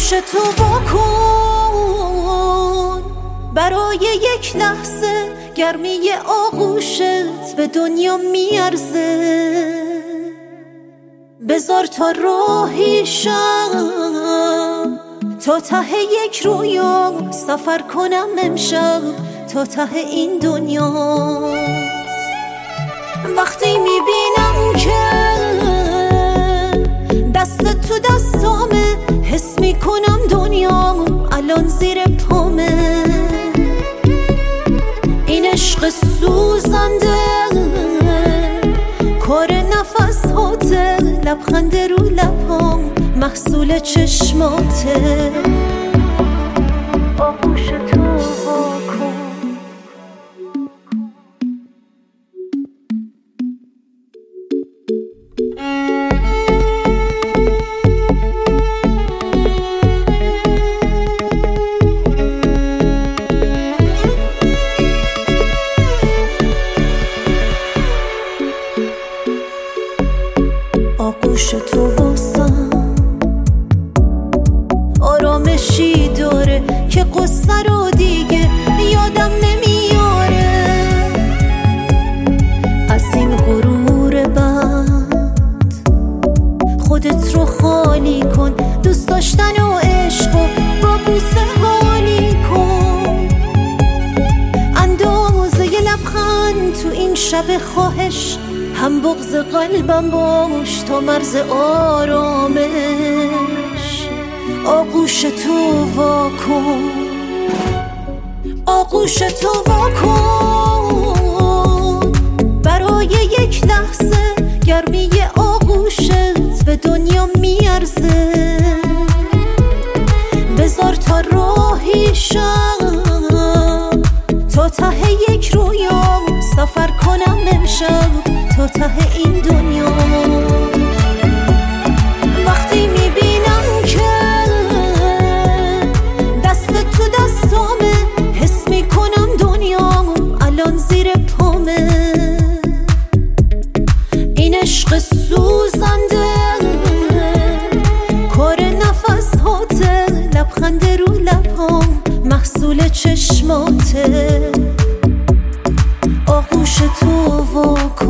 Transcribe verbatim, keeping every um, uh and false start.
آغوش تو واکن، برای یک لحظه گرمی آغوشت به دنیا میارزه. بذار تا راهی شم تا ته یک رویا، سفر کنم امشب تا ته این دنیا. وقتی میبینم که دست تو دستامه، حس میکنم دنیا الان زیر پامه. این عشق سوزنده کار نفس هاته، لبخند رو لبام محصول چشماته. آغوش تو واکن. آغوش تو واسم آرامشی داره که قصه رو دیگه یادم نمیاره. از این غرور بد خودت رو خالی کن، دوست داشتن و عشق و با بوسه حالی کن. اندازه ی لبخند تو این شب خواهش، هم بغض قلبم باش تا مرز آرامش. آغوش تو واکن، آغوش تو واکن، برای یک لحظه گرمی آغوشت به دنیا میارزه. بذار تا راهی شم تا ته یک رویا، سفر کنم امشب تا ته این دنیا. وقتی میبینم که دست تو دستامه، حس میکنم دنیا الان زیر پامه. این عشق سوزنده کار نفس هاته، لبخند رو لبام محصول چشماته. آغوش تو واکن.